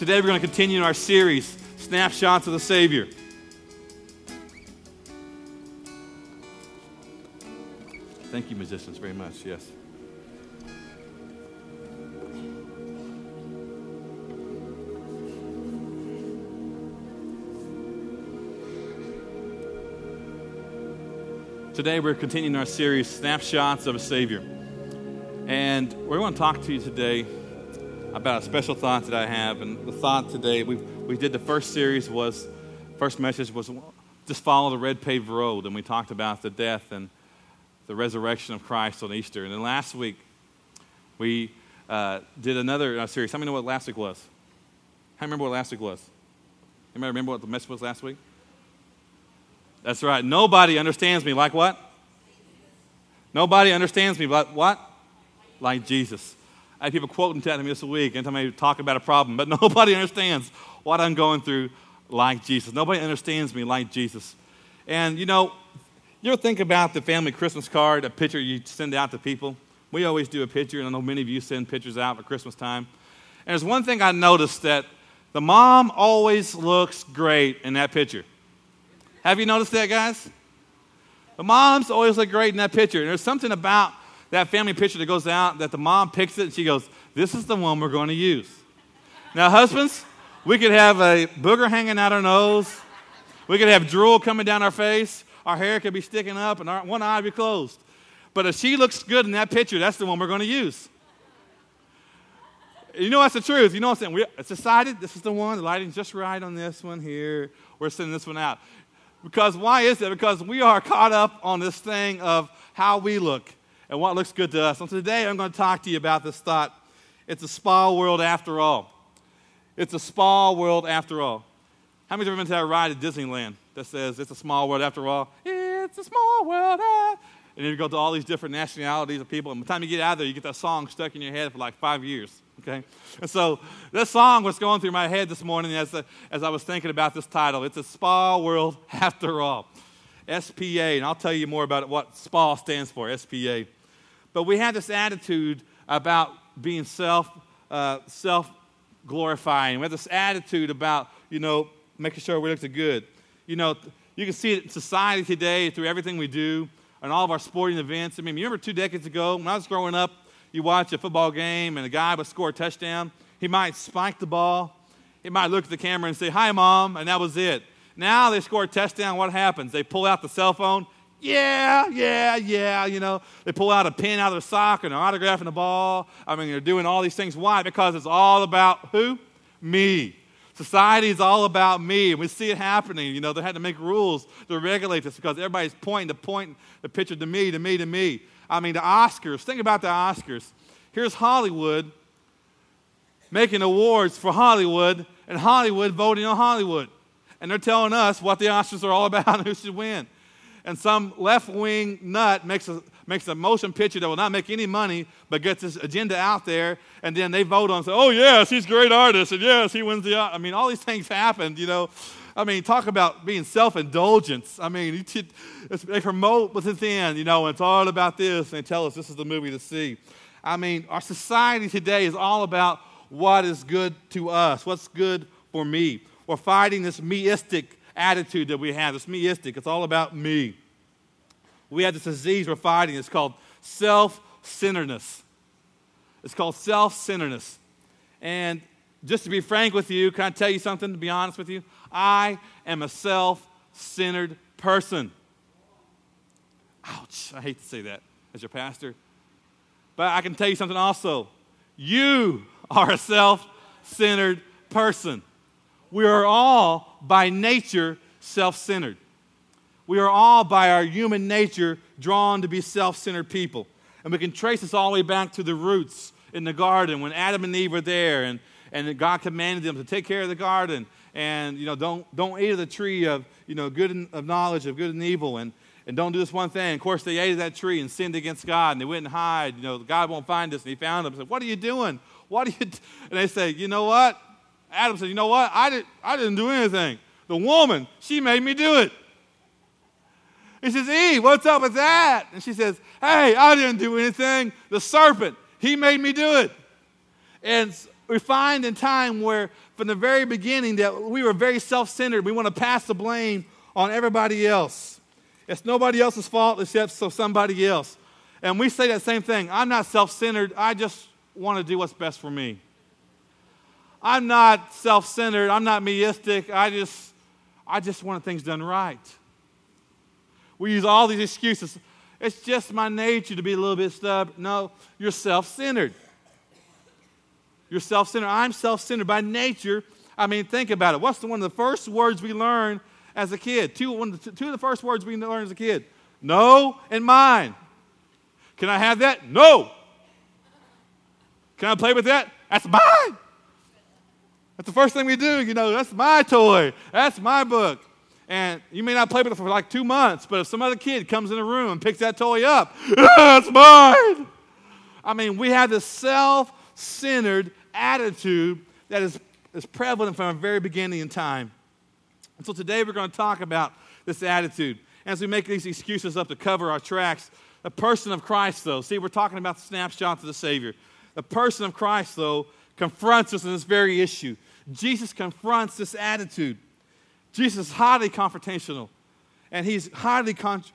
Today we're going to continue our series, Snapshots of the Savior. Thank you, musicians, very much, yes. Today we're continuing our series, Snapshots of a Savior. And we're going to talk to you today about a special thought that I have. And the thought today, we did the first message was just follow the red paved road. And we talked about the death and the resurrection of Christ on Easter. And then last week, we did another series. How many know what last week was? How many remember what last week was? Anybody remember what the message was last week? That's right. Nobody understands me like what? Nobody understands me like what? Like Jesus. I had people quoting that to me this week anytime I talk about a problem, but nobody understands what I'm going through like Jesus. Nobody understands me like Jesus. And you ever think about the family Christmas card, a picture you send out to people? We always do a picture, and I know many of you send pictures out for Christmas time. And there's one thing I noticed, that the mom always looks great in that picture. Have you noticed that, guys? The moms always look great in that picture. And there's something about that family picture that goes out that the mom picks it and she goes, this is the one we're going to use. Now, husbands, we could have a booger hanging out our nose. We could have drool coming down our face. Our hair could be sticking up and one eye would be closed. But if she looks good in that picture, that's the one we're going to use. You know that's the truth. You know what I'm saying? It's decided this is the one. The lighting's just right on this one here. We're sending this one out. Because why is that? Because we are caught up on this thing of how we look and what looks good to us. And today I'm going to talk to you about this thought. It's a spa world after all. It's a spa world after all. How many have ever been to that ride at Disneyland that says it's a small world after all? It's a small world. And then you go to all these different nationalities of people. And by the time you get out of there, you get that song stuck in your head for like 5 years. Okay? And so this song was going through my head this morning as I was thinking about this title. It's a spa world after all. SPA, and I'll tell you more about what SPA stands for, SPA. But we have this attitude about being self-glorifying. We have this attitude about, making sure we look good. You can see it in society today through everything we do and all of our sporting events. I mean, you remember 2 decades ago when I was growing up, you watch a football game and a guy would score a touchdown. He might spike the ball. He might look at the camera and say, hi, Mom, and that was it. Now they score a touchdown, what happens? They pull out the cell phone. Yeah. They pull out a pin out of their sock and they're autographing the ball. I mean, they're doing all these things. Why? Because it's all about who? Me. Society is all about me, and we see it happening. They had to make rules to regulate this because everybody's pointing the picture to me. I mean, the Oscars. Think about the Oscars. Here's Hollywood making awards for Hollywood, and Hollywood voting on Hollywood. And they're telling us what the Oscars are all about and who should win. And some left-wing nut makes a motion picture that will not make any money, but gets this agenda out there, and then they vote on and say, oh, yes, he's a great artist, and yes, he wins the Oscar. I mean, all these things happened, I mean, talk about being self-indulgence. I mean, they promote within, and it's all about this, and they tell us this is the movie to see. I mean, our society today is all about what is good to us, what's good for me. We're fighting this meistic attitude that we have, this meistic. It's all about me. We have this disease we're fighting. It's called self-centeredness. It's called self-centeredness. And just to be frank with you, can I tell you something, to be honest with you? I am a self-centered person. Ouch, I hate to say that as your pastor. But I can tell you something also. You are a self-centered person. We are all, by nature, self-centered. We are all, by our human nature, drawn to be self-centered people. And we can trace this all the way back to the roots in the garden when Adam and Eve were there and God commanded them to take care of the garden and, don't eat of the tree of, of knowledge of good and evil and don't do this one thing. Of course, they ate of that tree and sinned against God and they went and hide. God won't find us. And he found them and said, what are you doing? And they say, you know what? Adam said, you know what? I didn't do anything. The woman, she made me do it. He says, Eve, what's up with that? And she says, hey, I didn't do anything. The serpent, he made me do it. And we find in time where from the very beginning that we were very self-centered. We want to pass the blame on everybody else. It's nobody else's fault except somebody else. And we say that same thing. I'm not self-centered. I just want to do what's best for me. I'm not self-centered. I'm not meistic. I just want things done right. We use all these excuses. It's just my nature to be a little bit stubborn. No, you're self-centered. You're self-centered. I'm self-centered by nature. I mean, think about it. What's one of the first words we learn as a kid? Two of the first words we learn as a kid. No and mine. Can I have that? No. Can I play with that? That's mine. That's the first thing we do. That's my toy. That's my book. And you may not play with it for like 2 months, but if some other kid comes in the room and picks that toy up, that's mine. I mean, we have this self-centered attitude that is prevalent from the very beginning in time. And so today we're going to talk about this attitude. As we make these excuses up to cover our tracks, the person of Christ, though, see, we're talking about the snapshots of the Savior. The person of Christ, though, confronts us in this very issue. Jesus confronts this attitude. Jesus is highly confrontational, and he's highly can't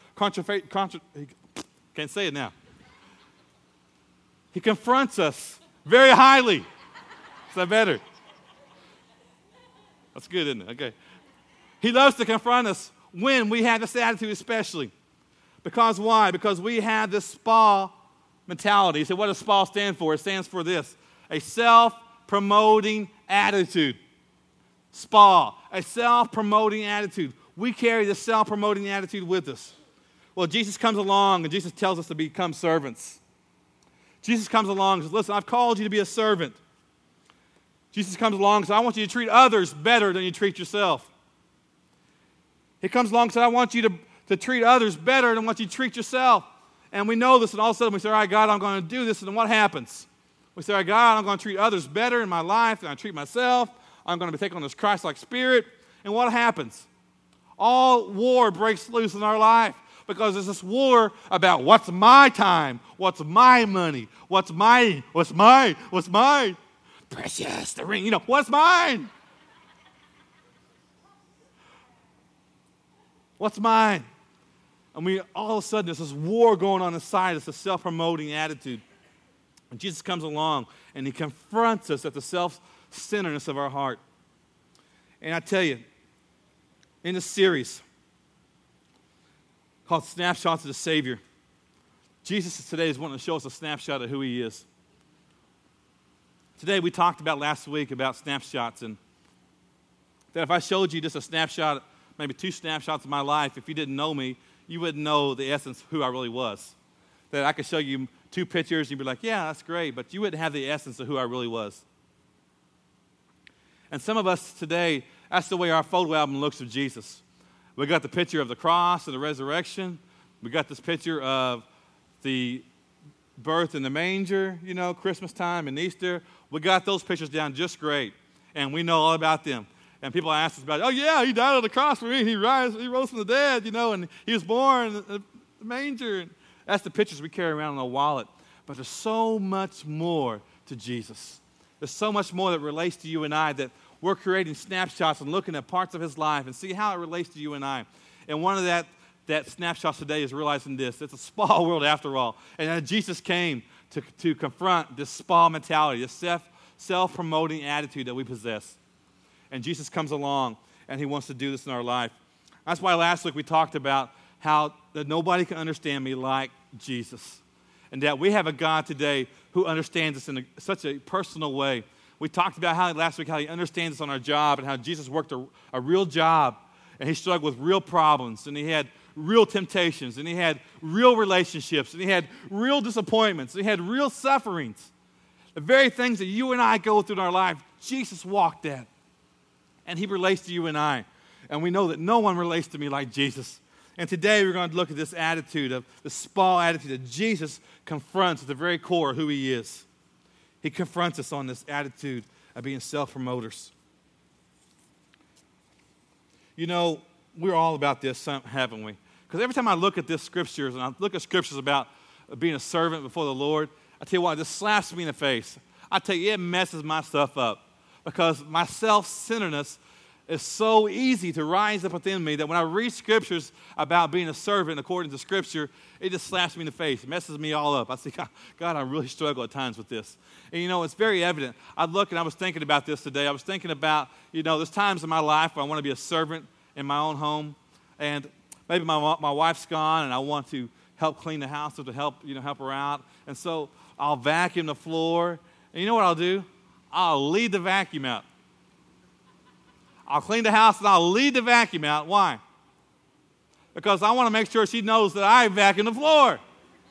say it now. He confronts us very highly. Is that better? That's good, isn't it? Okay. He loves to confront us when we have this attitude especially. Because why? Because we have this SPA mentality. So what does SPA stand for? It stands for this: a self-promoting attitude. SPA, a self-promoting attitude. We carry this self-promoting attitude with us. Well, Jesus comes along and Jesus tells us to become servants. Jesus comes along and says, listen, I've called you to be a servant. Jesus comes along and says, I want you to treat others better than you treat yourself. He comes along and says, I want you to treat others better than what you treat yourself. And we know this, and all of a sudden we say, all right, God, I'm going to do this. And then what happens? We say, all right, God, I'm going to treat others better in my life than I treat myself. I'm going to be taking on this Christ-like spirit. And what happens? All war breaks loose in our life because there's this war about what's my time, what's my money, what's mine, what's mine, what's mine. Precious, the ring, what's mine? What's mine? And all of a sudden, there's this war going on inside us, a self-promoting attitude. And Jesus comes along, and he confronts us at the self-centeredness of our heart. And I tell you, in this series called Snapshots of the Savior, Jesus today is wanting to show us a snapshot of who he is. Today, we talked about last week about snapshots, and that if I showed you just a snapshot, maybe 2 snapshots of my life, if you didn't know me, you wouldn't know the essence of who I really was. That I could show you 2 pictures, and you'd be like, yeah, that's great, but you wouldn't have the essence of who I really was. And some of us today, that's the way our photo album looks of Jesus. We got the picture of the cross and the resurrection. We got this picture of the birth in the manger, Christmas time and Easter. We got those pictures down just great, and we know all about them. And people ask us about, oh, yeah, he died on the cross for me. He rose from the dead, and he was born in the manger. And that's the pictures we carry around in our wallet. But there's so much more to Jesus. There's so much more that relates to you and I, that we're creating snapshots and looking at parts of his life and see how it relates to you and I. And one of that snapshots today is realizing this. It's a SPA world after all. And Jesus came to confront this SPA mentality, this self-promoting attitude that we possess. And Jesus comes along, and he wants to do this in our life. That's why last week we talked about how that nobody can understand me like Jesus. And that we have a God today who understands us in such a personal way. We talked about last week how he understands us on our job and how Jesus worked a real job, and he struggled with real problems, and he had real temptations, and he had real relationships, and he had real disappointments, and he had real sufferings. The very things that you and I go through in our life, Jesus walked at. And he relates to you and I. And we know that no one relates to me like Jesus. And today we're going to look at this attitude of the SPA attitude that Jesus confronts at the very core of who he is. He confronts us on this attitude of being self-promoters. We're all about this, haven't we? Because every time I look at this scriptures, and I look at scriptures about being a servant before the Lord, I tell you what, it just slaps me in the face. I tell you, it messes my stuff up because my self-centeredness is so easy to rise up within me that when I read scriptures about being a servant according to Scripture, it just slaps me in the face. It messes me all up. I say, God, I really struggle at times with this. And, it's very evident. I look and I was thinking about this today. I was thinking about, there's times in my life where I want to be a servant in my own home. And maybe my wife's gone and I want to help clean the house or to help her out. And so I'll vacuum the floor. And you know what I'll do? I'll lead the vacuum out. I'll clean the house and I'll lead the vacuum out. Why? Because I want to make sure she knows that I vacuum the floor.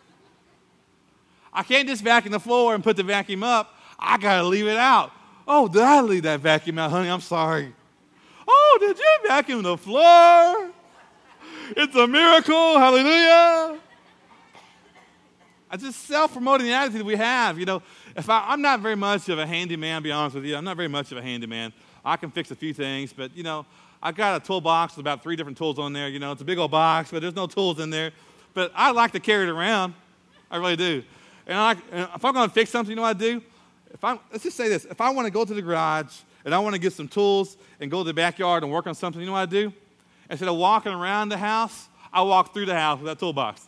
I can't just vacuum the floor and put the vacuum up. I got to leave it out. Oh, did I leave that vacuum out, honey? I'm sorry. Oh, did you vacuum the floor? It's a miracle. Hallelujah. It's just self-promoting attitude we have. I'm not very much of a handyman, to be honest with you. I'm not very much of a handyman. I can fix a few things, but, I got a toolbox with about 3 different tools on there. It's a big old box, but there's no tools in there. But I like to carry it around. I really do. And if I'm going to fix something, you know what I do? Let's just say this. If I want to go to the garage and I want to get some tools and go to the backyard and work on something, you know what I do? Instead of walking around the house, I walk through the house with that toolbox.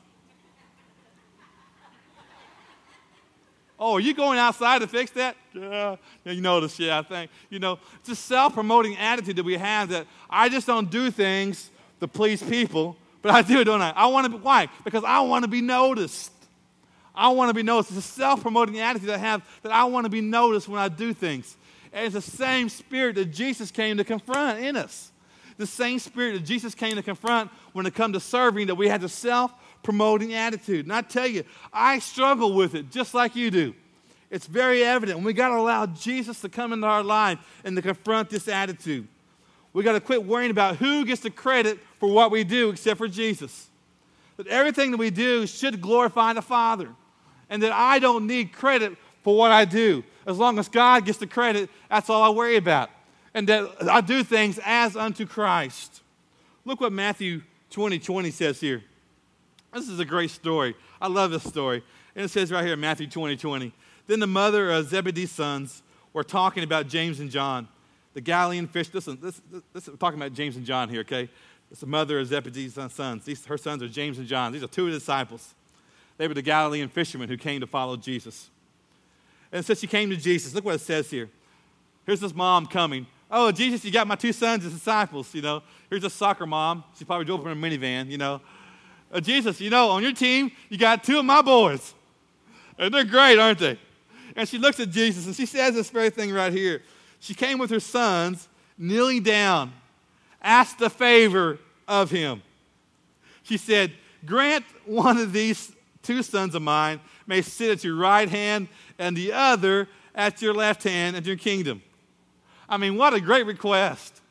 Oh, are you going outside to fix that? Yeah. You notice, I think. It's a self-promoting attitude that we have that I just don't do things to please people, but I do, don't I? Why? Because I want to be noticed. I want to be noticed. It's a self-promoting attitude I have that I want to be noticed when I do things. And it's the same spirit that Jesus came to confront in us. The same spirit that Jesus came to confront when it comes to serving, that we had the self-promoting attitude. And I tell you, I struggle with it just like you do. It's very evident. And we got to allow Jesus to come into our life and to confront this attitude. We got to quit worrying about who gets the credit for what we do except for Jesus. That everything that we do should glorify the Father. And that I don't need credit for what I do. As long as God gets the credit, that's all I worry about. And that I do things as unto Christ. Look what Matthew 20:20 says here. This is a great story. I love this story. And it says right here in Matthew 20:20. Then the mother of Zebedee's sons were talking about James and John, the Galilean fish. Listen, we're talking about James and John here, okay? It's the mother of Zebedee's sons. Her sons are James and John. These are 2 of the disciples. They were the Galilean fishermen who came to follow Jesus. And so she came to Jesus. Look what it says here. Here's this mom coming. Oh, Jesus, you got my 2 sons as disciples, Here's a soccer mom. She probably drove up in a minivan, Jesus, on your team, you got 2 of my boys. And they're great, aren't they? And she looks at Jesus, and she says this very thing right here. She came with her sons, kneeling down, asked a favor of him. She said, grant one of these 2 sons of mine may sit at your right hand and the other at your left hand in your kingdom. I mean, what a great request.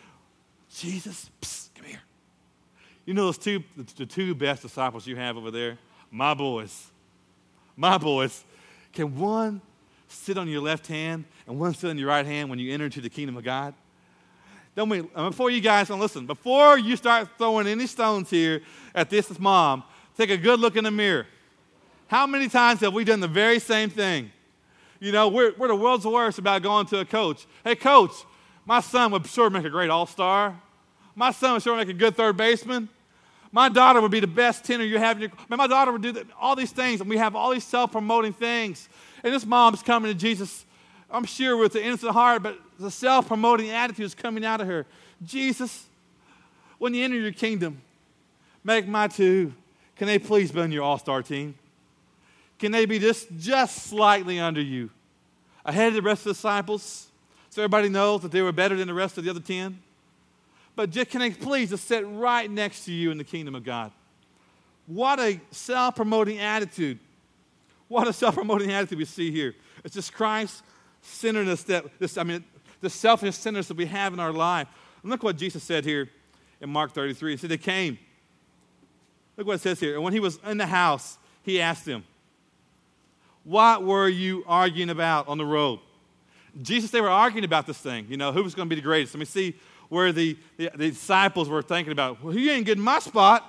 Jesus, come here. Those the 2 best disciples you have over there? My boys. My boys. Can one sit on your left hand and one sit on your right hand when you enter into the kingdom of God? Before you guys listen, before you start throwing any stones here at this mom, take a good look in the mirror. How many times have we done the very same thing? We're the world's worst about going to a coach. Hey, coach, my son would sure make a great all-star. My son would sure make a good third baseman. My daughter would be the best tenor you have in your... My daughter would do all these things, and we have all these self-promoting things. And this mom's coming to Jesus, I'm sure with an innocent heart, but the self-promoting attitude is coming out of her. Jesus, when you enter your kingdom, make my 2, can they please be on your all-star team? Can they be just slightly under you, ahead of the rest of the disciples, so everybody knows that they were better than the rest of the other 10? But can they please just sit right next to you in the kingdom of God? What a self-promoting attitude. What a self-promoting attitude we see here. It's just Christ-centeredness, the selfish-centeredness that we have in our life. And look what Jesus said here in Mark 33. He said they came. Look what it says here. And when he was in the house, he asked them, what were you arguing about on the road? Jesus, they were arguing about this thing. Who was going to be the greatest? Let me see where the disciples were thinking about, well, he ain't getting my spot.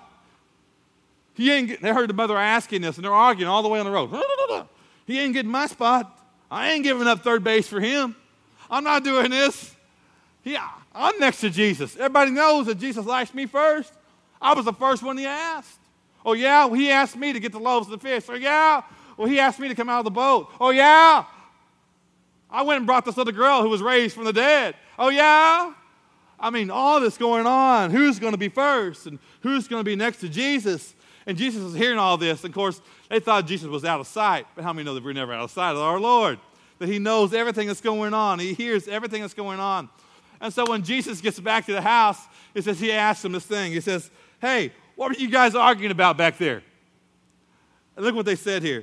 They heard the mother asking this, and they're arguing all the way on the road. He ain't getting my spot. I ain't giving up third base for him. I'm not doing this. I'm next to Jesus. Everybody knows that Jesus likes me first. I was the first one he asked. Oh, yeah? Well, he asked me to get the loaves and the fish. Oh, yeah? Well, he asked me to come out of the boat. Oh, yeah? I went and brought this little girl who was raised from the dead. Oh, yeah? I mean, all this going on. Who's going to be first? And who's going to be next to Jesus? And Jesus was hearing all this. Of course, they thought Jesus was out of sight. But how many know that we're never out of sight of our Lord? That he knows everything that's going on. He hears everything that's going on. And so when Jesus gets back to the house, it says he asks him this thing. He says, hey, what were you guys arguing about back there? And look what they said here.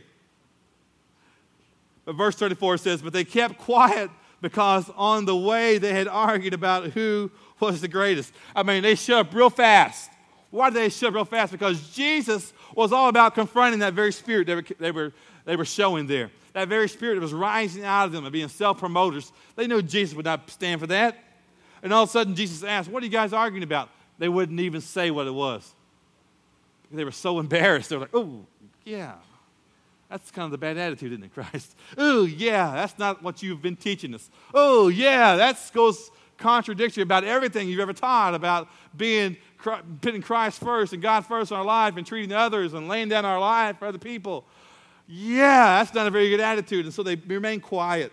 But verse 34 says, but they kept quiet because on the way they had argued about who was the greatest. I mean, they shut up real fast. Why did they shut up real fast? Because Jesus was all about confronting that very spirit they were showing there. That very spirit that was rising out of them and being self-promoters. They knew Jesus would not stand for that. And all of a sudden, Jesus asked, what are you guys arguing about? They wouldn't even say what it was. They were so embarrassed. They were like, oh, yeah. That's kind of the bad attitude, isn't it, Christ? Oh, yeah, that's not what you've been teaching us. Oh, yeah, that goes contradictory about everything you've ever taught about putting Christ first and God first in our life and treating others and laying down our life for other people. Yeah, that's not a very good attitude. And so they remain quiet.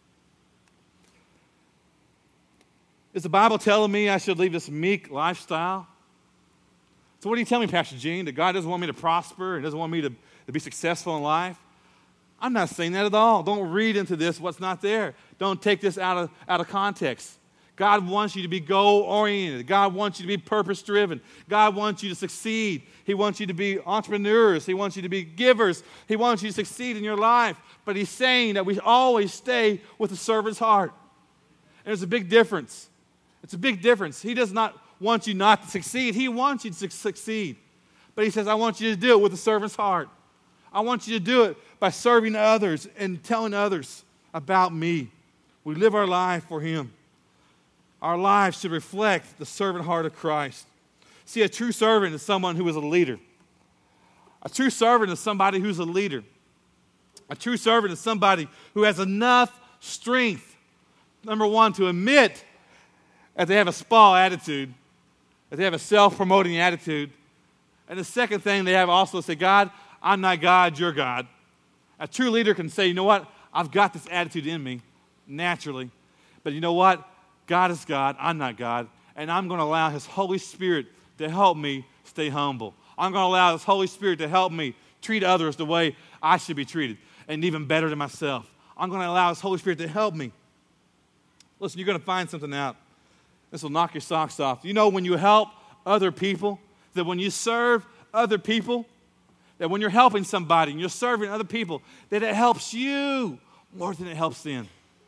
Is the Bible telling me I should leave this meek lifestyle? So what are you telling me, Pastor Gene? That God doesn't want me to prosper and doesn't want me to be successful in life? I'm not saying that at all. Don't read into this what's not there. Don't take this out of context. God wants you to be goal-oriented. God wants you to be purpose-driven. God wants you to succeed. He wants you to be entrepreneurs. He wants you to be givers. He wants you to succeed in your life. But he's saying that we always stay with the servant's heart. And there's a big difference. It's a big difference. He does not want you not to succeed. He wants you to succeed. But he says, I want you to do it with the servant's heart. I want you to do it by serving others and telling others about me. We live our life for him. Our lives should reflect the servant heart of Christ. See, a true servant is someone who is a leader. A true servant is somebody who's a leader. A true servant is somebody who has enough strength, number one, to admit that they have a small attitude, that they have a self-promoting attitude. And the second thing, they have also say, God, I'm not God, you're God. A true leader can say, you know what? I've got this attitude in me, naturally. But you know what? God is God, I'm not God. And I'm going to allow his Holy Spirit to help me stay humble. I'm going to allow his Holy Spirit to help me treat others the way I should be treated, and even better than myself. I'm going to allow his Holy Spirit to help me. Listen, you're going to find something out. This will knock your socks off. You know, when you help other people, that when you serve other people, that when you're helping somebody and you're serving other people, that it helps you more than it helps them.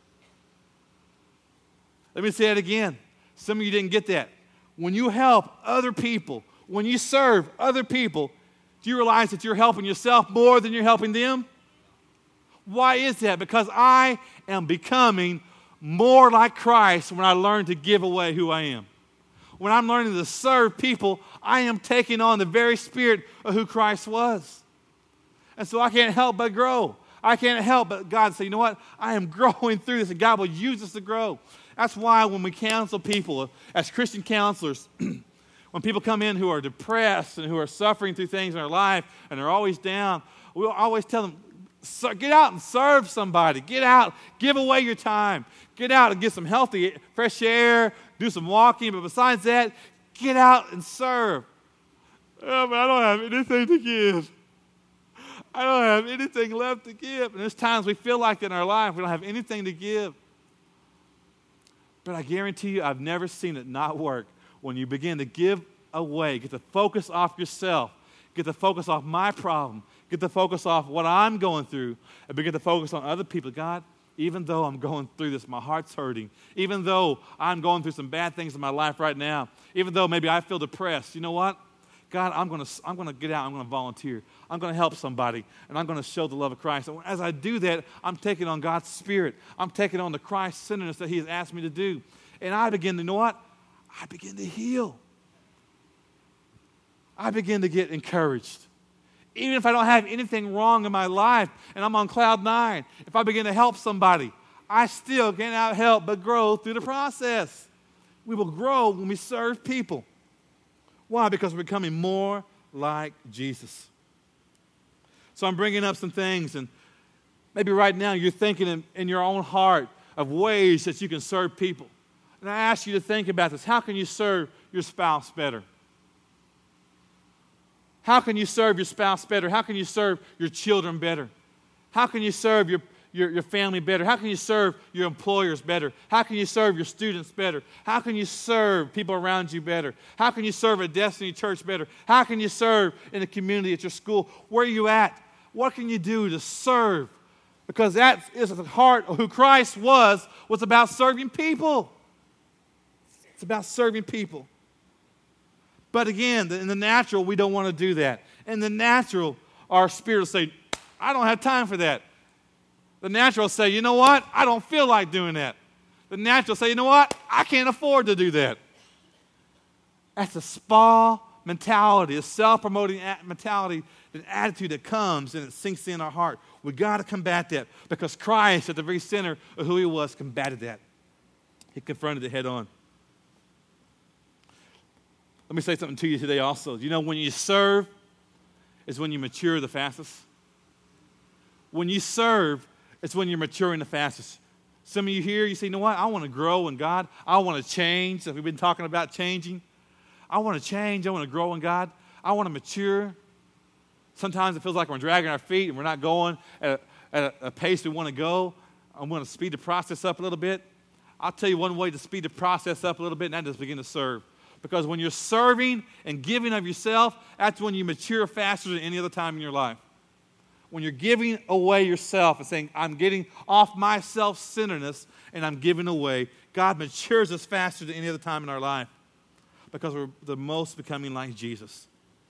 Let me say it again. Some of you didn't get that. When you help other people, when you serve other people, do you realize that you're helping yourself more than you're helping them? Why is that? Because I am becoming more like Christ when I learn to give away who I am. When I'm learning to serve people, I am taking on the very spirit of who Christ was. And so I can't help but grow. I can't help but God say, you know what? I am growing through this, and God will use us to grow. That's why when we counsel people, as Christian counselors, when people come in who are depressed and who are suffering through things in their life and they're always down, we'll always tell them, get out and serve somebody. Get out. Give away your time. Get out and get some healthy, fresh air. Do some walking. But besides that, get out and serve. Oh, but I don't have anything to give. I don't have anything left to give. And there's times we feel like in our life we don't have anything to give. But I guarantee you, I've never seen it not work when you begin to give away, get the focus off yourself, get the focus off my problem, get the focus off what I'm going through, and begin to focus on other people. God, even though I'm going through this, my heart's hurting, even though I'm going through some bad things in my life right now, even though maybe I feel depressed, you know what? God, I'm going to get out, I'm going to volunteer. I'm going to help somebody, and I'm going to show the love of Christ. And as I do that, I'm taking on God's Spirit. I'm taking on the Christ-centeredness that he has asked me to do. And I begin to, you know what? I begin to heal. I begin to get encouraged. Even if I don't have anything wrong in my life and I'm on cloud 9, if I begin to help somebody, I still cannot help but grow through the process. We will grow when we serve people. Why? Because we're becoming more like Jesus. So I'm bringing up some things, and maybe right now you're thinking in your own heart of ways that you can serve people. And I ask you to think about this. How can you serve your spouse better? How can you serve your spouse better? How can you serve your children better? How can you serve your family better? How can you serve your employers better? How can you serve your students better? How can you serve people around you better? How can you serve a Destiny Church better? How can you serve in the community, at your school? Where are you at? What can you do to serve? Because that is at the heart of who Christ was about serving people. It's about serving people. But again, in the natural, we don't want to do that. In the natural, our spirit will say, I don't have time for that. The natural will say, you know what? I don't feel like doing that. The natural will say, you know what? I can't afford to do that. That's a spa mentality, a self-promoting mentality, an attitude that comes and it sinks in our heart. We got to combat that because Christ, at the very center of who he was, combated that. He confronted it head on. Let me say something to you today also. You know, when you serve is when you mature the fastest. When you serve, it's when you're maturing the fastest. Some of you here, you say, you know what? I want to grow in God. I want to change. We've been talking about changing. I want to change. I want to grow in God. I want to mature. Sometimes it feels like we're dragging our feet and we're not going at a pace we want to go. I want to speed the process up a little bit. I'll tell you one way to speed the process up a little bit, and that is begin to serve. Because when you're serving and giving of yourself, that's when you mature faster than any other time in your life. When you're giving away yourself and saying, I'm getting off my self-centeredness and I'm giving away, God matures us faster than any other time in our life because we're the most becoming like Jesus.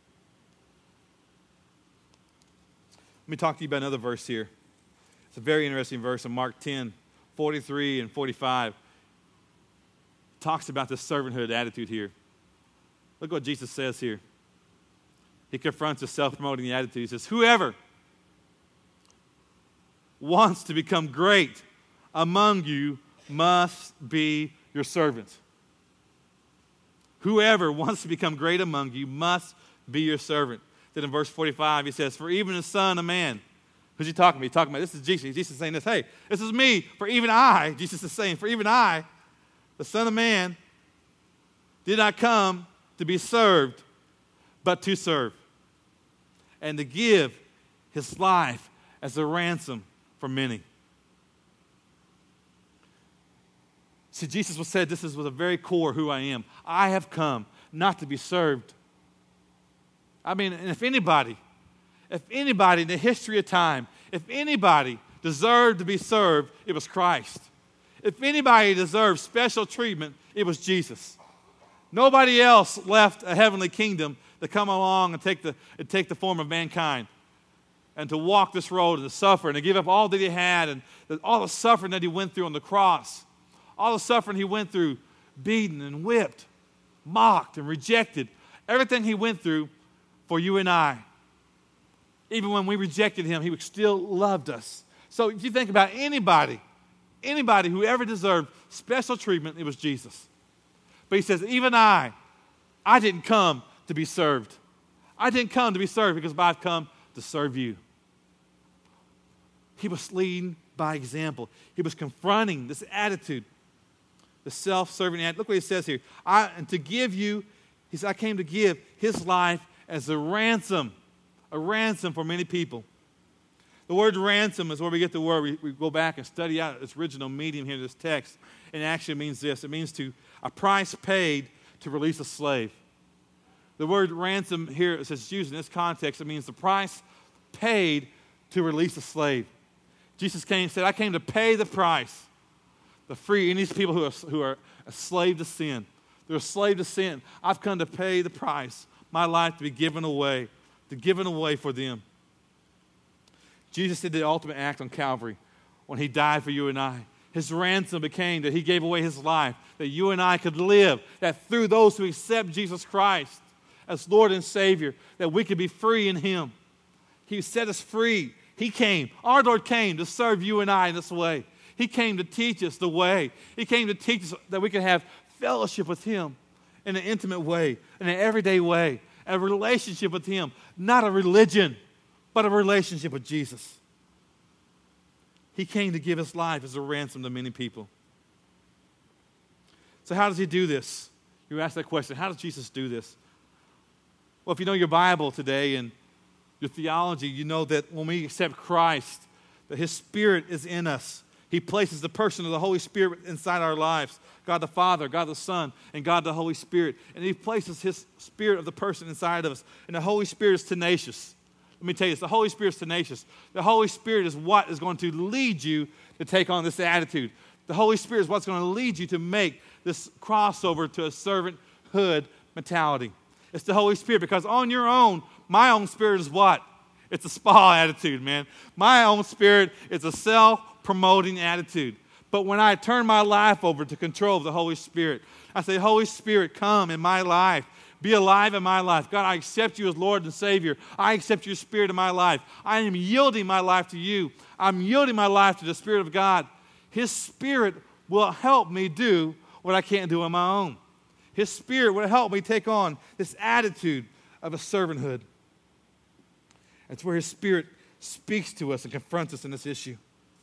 Let me talk to you about another verse here. It's a very interesting verse in Mark 10, 43 and 45. It talks about this servanthood attitude here. Look what Jesus says here. He confronts the self-promoting attitude. He says, whoever wants to become great among you must be your servant. Whoever wants to become great among you must be your servant. Then in verse 45, he says, for even the Son of Man. Who's he talking about? He's talking about, this is Jesus. Jesus is saying this, hey, this is me. For even I, Jesus is saying, for even I, the Son of Man, did not come to be served, but to serve, and to give his life as a ransom for many. See, Jesus was said, this is with the very core who I am. I have come not to be served. I mean, and if anybody in the history of time, if anybody deserved to be served, it was Christ. If anybody deserved special treatment, it was Jesus. Nobody else left a heavenly kingdom to come along and take the form of mankind and to walk this road and to suffer and to give up all that he had and all the suffering that he went through on the cross, all the suffering he went through, beaten and whipped, mocked and rejected, everything he went through for you and I. Even when we rejected him, he still loved us. So if you think about anybody who ever deserved special treatment, it was Jesus. But he says, even I didn't come to be served. I didn't come to be served because I've come to serve you. He was leading by example. He was confronting this attitude, the self-serving attitude. Look what he says here. And to give you, he said, I came to give his life as a ransom for many people. The word ransom is where we get the word. We go back and study out its original meaning here in this text. And it actually means this. It means a price paid to release a slave. The word ransom here, it says used in this context, it means the price paid to release a slave. Jesus came and said, I came to pay the price, to free any of these people who are a slave to sin. They're a slave to sin. I've come to pay the price, my life to be given away for them. Jesus did the ultimate act on Calvary when he died for you and I. His ransom became that he gave away his life, that you and I could live, that through those who accept Jesus Christ as Lord and Savior, that we could be free in him. He set us free. He came. Our Lord came to serve you and I in this way. He came to teach us the way. He came to teach us that we can have fellowship with Him in an intimate way, in an everyday way, a relationship with Him, not a religion, but a relationship with Jesus. He came to give His life as a ransom to many people. So how does He do this? You ask that question, how does Jesus do this? Well, if you know your Bible today and your theology, you know that when we accept Christ, that His Spirit is in us. He places the person of the Holy Spirit inside our lives. God the Father, God the Son, and God the Holy Spirit. And He places His Spirit of the person inside of us. And the Holy Spirit is tenacious. Let me tell you this, the Holy Spirit is tenacious. The Holy Spirit is what is going to lead you to take on this attitude. The Holy Spirit is what's going to lead you to make this crossover to a servanthood mentality. It's the Holy Spirit, because on your own, my own spirit is what? It's a spa attitude, man. My own spirit is a self-promoting attitude. But when I turn my life over to control of the Holy Spirit, I say, Holy Spirit, come in my life. Be alive in my life. God, I accept you as Lord and Savior. I accept your Spirit in my life. I am yielding my life to you. I'm yielding my life to the Spirit of God. His Spirit will help me do what I can't do on my own. His Spirit will help me take on this attitude of a servanthood. It's where His Spirit speaks to us and confronts us in this issue.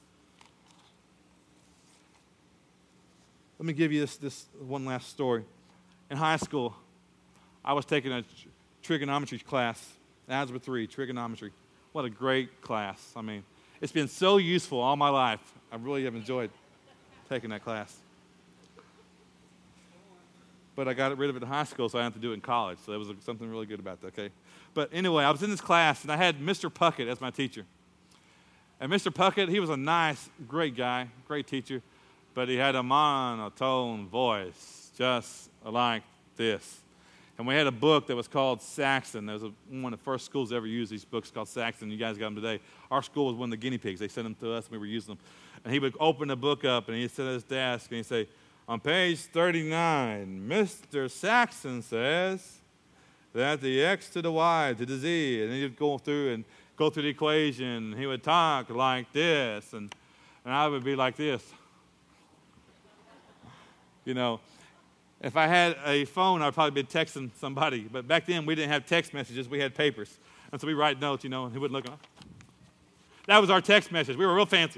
Let me give you this one last story. In high school, I was taking a trigonometry class, Algebra 3, trigonometry. What a great class. I mean, it's been so useful all my life. I really have enjoyed taking that class. But I got rid of it in high school, so I didn't have to do it in college. So there was something really good about that, okay? But anyway, I was in this class, and I had Mr. Puckett as my teacher. And Mr. Puckett, he was a nice, great guy, great teacher, but he had a monotone voice, just like this. And we had a book that was called Saxon. There was one of the first schools that ever used these books called Saxon. You guys got them today. Our school was one of the guinea pigs. They sent them to us, and we were using them. And he would open the book up, and he'd sit at his desk, and he'd say, on page 39, Mr. Saxon says that the x to the y to the z, and he'd go through the equation, and he would talk like this, and I would be like this. You know, if I had a phone, I'd probably be texting somebody, but back then we didn't have text messages, we had papers, and so we write notes, you know, and he wouldn't look up. That was our text message. We were real fancy.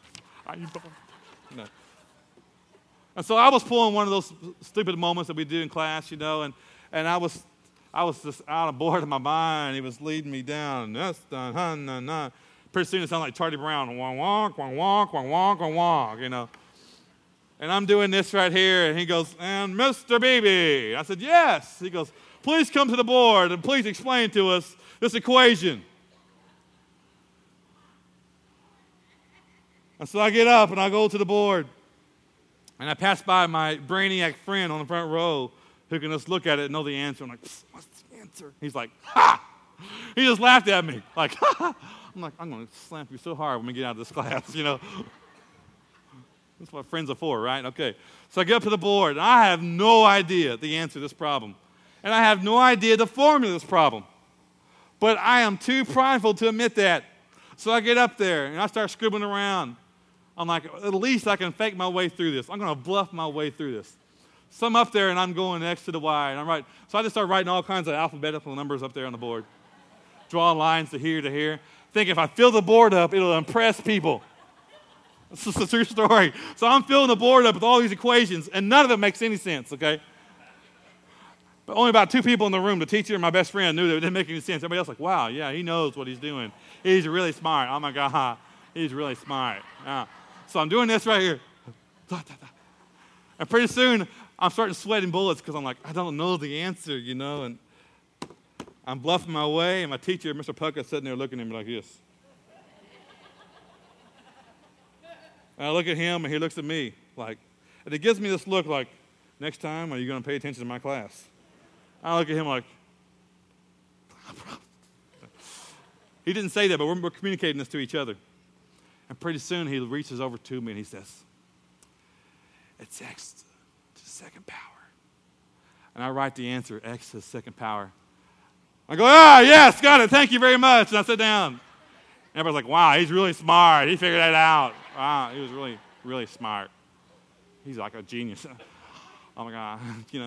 No. And so I was pulling one of those stupid moments that we do in class, you know, and I was just out of bored in my mind. He was leading me down. Pretty soon it sounded like Charlie Brown. Wong, wonk, wong, wonk, wong, wonk, wong, wonk, you know. And I'm doing this right here, and he goes, and Mr. Beebe. I said, yes. He goes, please come to the board and please explain to us this equation. And so I get up and I go to the board. And I pass by my brainiac friend on the front row who can just look at it and know the answer. I'm like, what's the answer? He's like, ha! He just laughed at me, like, ha! I'm like, I'm going to slam you so hard when we get out of this class, you know. That's what friends are for, right? Okay. So I get up to the board, and I have no idea the answer to this problem. And I have no idea the formula of this problem. But I am too prideful to admit that. So I get up there, and I start scribbling around. I'm like, at least I can fake my way through this. I'm going to bluff my way through this. So I'm up there, and I'm going X to the Y, and I'm right. So I just start writing all kinds of alphabetical numbers up there on the board. Draw lines to here to here. Think if I fill the board up, it'll impress people. This is a true story. So I'm filling the board up with all these equations, and none of it makes any sense, okay? But only about 2 people in the room, the teacher and my best friend, knew that it didn't make any sense. Everybody else like, wow, yeah, he knows what he's doing. He's really smart. Oh, my God, he's really smart. So I'm doing this right here. And pretty soon, I'm starting sweating bullets because I'm like, I don't know the answer, you know, and I'm bluffing my way, and my teacher, Mr. Puckett, sitting there looking at me like this. And I look at him, and he looks at me like, and it gives me this look like, next time, are you going to pay attention to my class? I look at him like, he didn't say that, but we're communicating this to each other. And pretty soon he reaches over to me and he says, it's x to the second power. And I write the answer, x to the second power. I go, yes, got it. Thank you very much. And I sit down. Everybody's like, wow, he's really smart. He figured that out. Wow, he was really, really smart. He's like a genius. Oh, my God,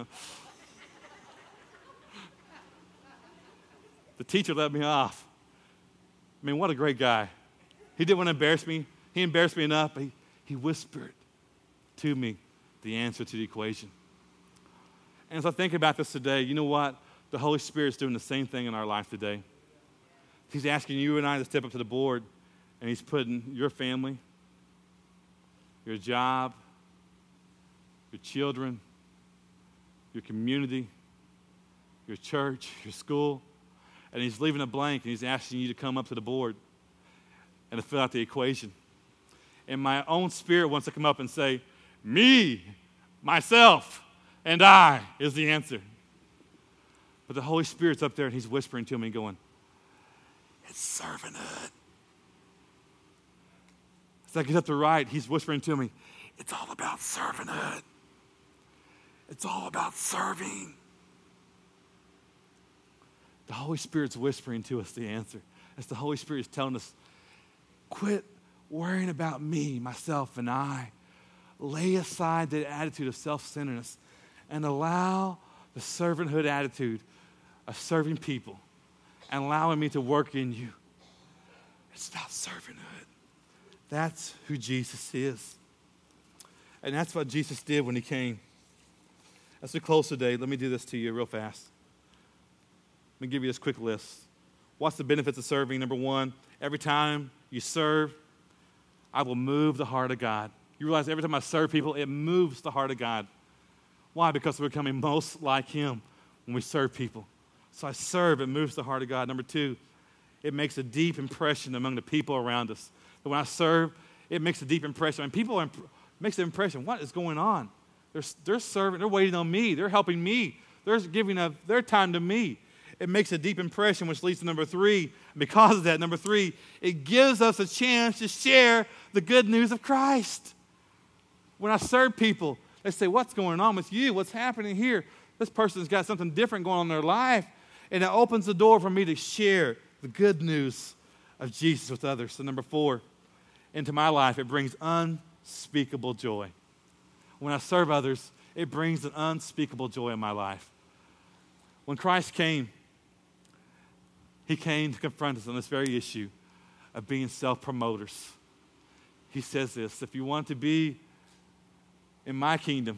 The teacher let me off. I mean, what a great guy. He didn't want to embarrass me. He embarrassed me enough, but he whispered to me the answer to the equation. And as I think about this today, you know what? The Holy Spirit's doing the same thing in our life today. He's asking you and I to step up to the board, and he's putting your family, your job, your children, your community, your church, your school, and he's leaving it blank, and he's asking you to come up to the board and to fill out the equation. And my own spirit wants to come up and say, me, myself, and I is the answer. But the Holy Spirit's up there, and he's whispering to me going, it's servanthood. As I get up to write, he's whispering to me, it's all about servanthood. It's all about serving. The Holy Spirit's whispering to us the answer. As the Holy Spirit is telling us, quit worrying about me, myself, and I. Lay aside the attitude of self-centeredness and allow the servanthood attitude of serving people and allowing me to work in you. It's about servanthood. That's who Jesus is. And that's what Jesus did when he came. As we close today, let me do this to you real fast. Let me give you this quick list. What's the benefits of serving? Number one, every time you serve, I will move the heart of God. You realize every time I serve people, it moves the heart of God. Why? Because we're becoming most like him when we serve people. So I serve, it moves the heart of God. Number two, it makes a deep impression among the people around us. But when I serve, it makes a deep impression. And people makes an impression, what is going on? They're serving, they're waiting on me, they're helping me, they're giving up their time to me. It makes a deep impression, which leads to number three. Because of that, number three, it gives us a chance to share the good news of Christ. When I serve people, they say, what's going on with you? What's happening here? This person's got something different going on in their life. And it opens the door for me to share the good news of Jesus with others. So number four, into my life, it brings unspeakable joy. When I serve others, it brings an unspeakable joy in my life. When Christ came, he came to confront us on this very issue of being self-promoters. He says this, if you want to be in my kingdom,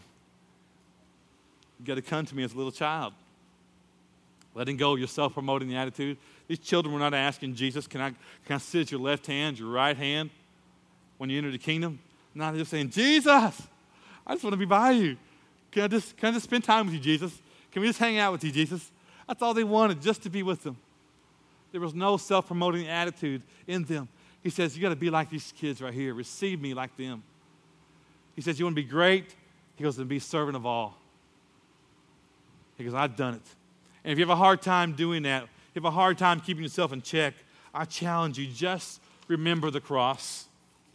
you got to come to me as a little child. Letting go of your self-promoting attitude. These children were not asking Jesus, can I sit at your left hand, your right hand when you enter the kingdom? No, they're just saying, Jesus, I just want to be by you. Can I just spend time with you, Jesus? Can we just hang out with you, Jesus? That's all they wanted, just to be with them. There was no self-promoting attitude in them. He says, you got to be like these kids right here. Receive me like them. He says, you want to be great? He goes, and be servant of all. He goes, I've done it. And if you have a hard time doing that, if you have a hard time keeping yourself in check, I challenge you, just remember the cross.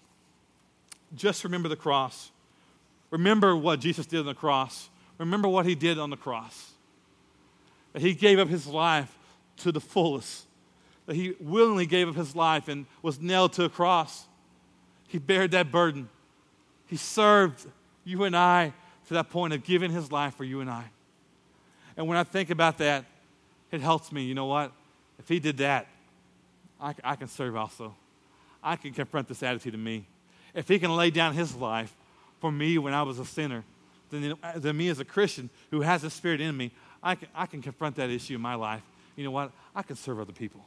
Just remember the cross. Remember what Jesus did on the cross. Remember what he did on the cross. That he gave up his life to the fullest. That he willingly gave up his life and was nailed to a cross. He bared that burden. He served you and I to that point of giving his life for you and I. And when I think about that, it helps me. You know what? If he did that, I can serve also. I can confront this attitude in me. If he can lay down his life for me when I was a sinner, then me as a Christian who has the Spirit in me, I can confront that issue in my life. You know what? I can serve other people.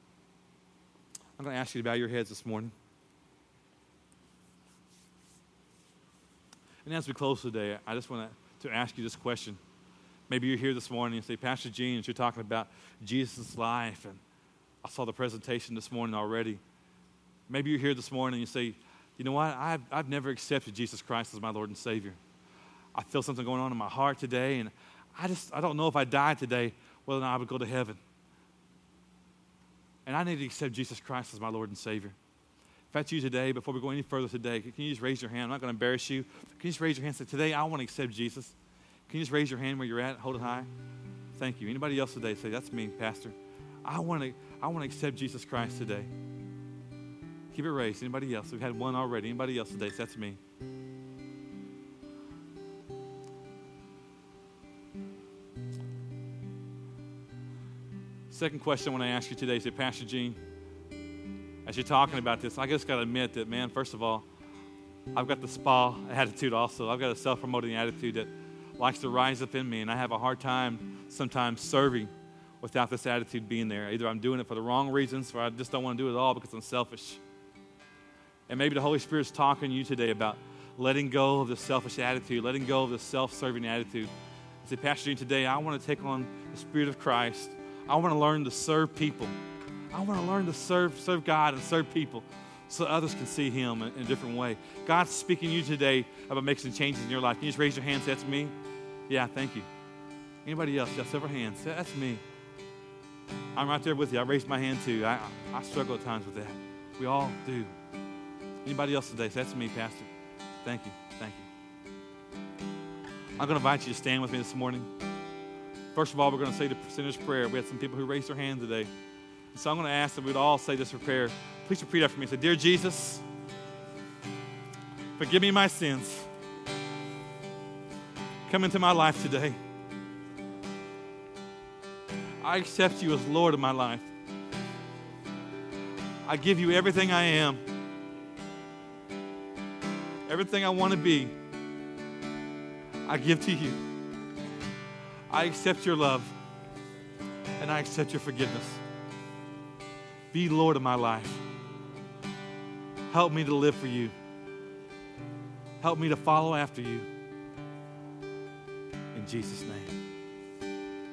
I'm going to ask you to bow your heads this morning. And as we close today, I just want to ask you this question. Maybe you're here this morning and say, Pastor Gene, you're talking about Jesus' life, and I saw the presentation this morning already. Maybe you're here this morning and you say, you know what, I've never accepted Jesus Christ as my Lord and Savior. I feel something going on in my heart today, and I don't know if I died today, whether or not I would go to heaven. And I need to accept Jesus Christ as my Lord and Savior. If that's you today, before we go any further today, can you just raise your hand? I'm not going to embarrass you. Can you just raise your hand and say, today I want to accept Jesus? Can you just raise your hand where you're at? Hold it high. Thank you. Anybody else today say, that's me, Pastor. I want to accept Jesus Christ today. Keep it raised. Anybody else? We've had one already. Anybody else today? So that's me. Second question I want to ask you today is, Pastor Gene, as you're talking about this, I just got to admit that, man, first of all, I've got the spa attitude also. I've got a self-promoting attitude that likes to rise up in me, and I have a hard time sometimes serving without this attitude being there. Either I'm doing it for the wrong reasons, or I just don't want to do it at all because I'm selfish. And maybe the Holy Spirit's talking to you today about letting go of this selfish attitude, letting go of this self-serving attitude. I say, Pastor Gene, today I want to take on the Spirit of Christ. I want to learn to serve people. I want to learn to serve God and serve people so others can see Him in a different way. God's speaking to you today about making some changes in your life. Can you just raise your hand and say, that's me? Yeah, thank you. Anybody else? Yeah, several hands. Say, that's me. I'm right there with you. I raised my hand too. I struggle at times with that. We all do. Anybody else today? Say, that's me, Pastor. Thank you. Thank you. I'm going to invite you to stand with me this morning. First of all, we're going to say the sinner's prayer. We had some people who raised their hand today. So I'm going to ask that we'd all say this prayer. Please repeat after me. Say, Dear Jesus, forgive me my sins. Come into my life today. I accept you as Lord of my life. I give you everything I am. Everything I want to be, I give to you. I accept your love, and I accept your forgiveness. Be Lord of my life. Help me to live for you. Help me to follow after you. In Jesus' name.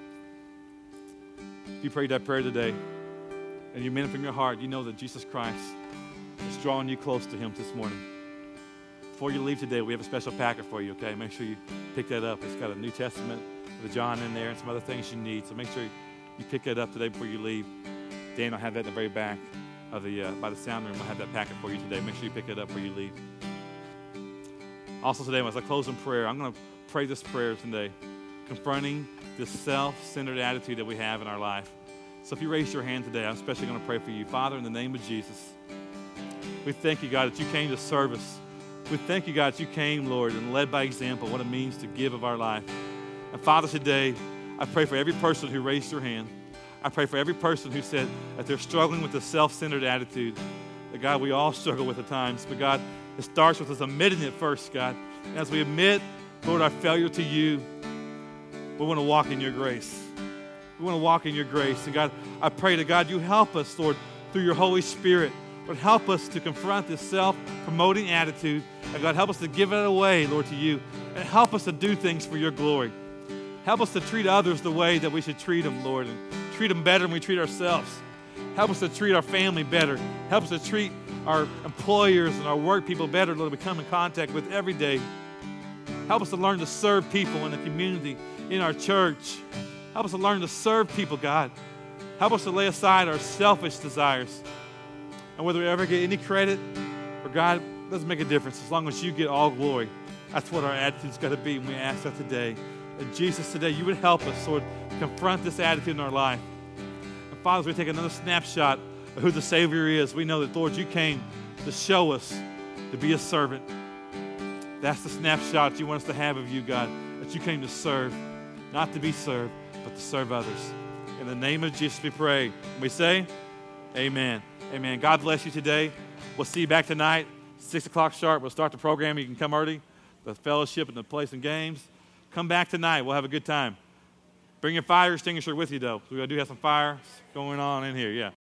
If you prayed that prayer today, and you meant it from your heart, you know that Jesus Christ is drawing you close to Him this morning. Before you leave today, we have a special packet for you, okay? Make sure you pick that up. It's got a New Testament with a John in there and some other things you need. So make sure you pick that up today before you leave. Dan will have that in the very back of by the sound room. I'll have that packet for you today. Make sure you pick it up before you leave. Also today, as I close in prayer, I'm going to pray this prayer today, confronting this self-centered attitude that we have in our life. So if you raise your hand today, I'm especially going to pray for you. Father, in the name of Jesus, we thank you, God, that you came to serve us. We thank you, God, that you came, Lord, and led by example what it means to give of our life. And Father, today, I pray for every person who raised their hand. I pray for every person who said that they're struggling with a self-centered attitude. That, God, we all struggle with at times. But, God, it starts with us admitting it first, God. And as we admit, Lord, our failure to you, we want to walk in your grace. We want to walk in your grace. And, God, I pray that, God, you help us, Lord, through your Holy Spirit. Lord, help us to confront this self-promoting attitude. And, God, help us to give it away, Lord, to you. And help us to do things for your glory. Help us to treat others the way that we should treat them, Lord, and treat them better than we treat ourselves. Help us to treat our family better. Help us to treat our employers and our work people better, Lord, we come in contact with every day. Help us to learn to serve people in the community, in our church. Help us to learn to serve people, God. Help us to lay aside our selfish desires. And whether we ever get any credit or God, it doesn't make a difference as long as you get all glory. That's what our attitude's got to be, and we ask that today. And Jesus, today, you would help us, Lord, confront this attitude in our life. And Father, as we take another snapshot of who the Savior is, we know that, Lord, you came to show us to be a servant. That's the snapshot you want us to have of you, God, that you came to serve, not to be served, but to serve others. In the name of Jesus, we pray. And we say, amen. Amen. God bless you today. We'll see you back tonight, 6 o'clock sharp. We'll start the program. You can come early, the fellowship and the play some games. Come back tonight. We'll have a good time. Bring your fire extinguisher with you, though. We do have some fire going on in here, yeah.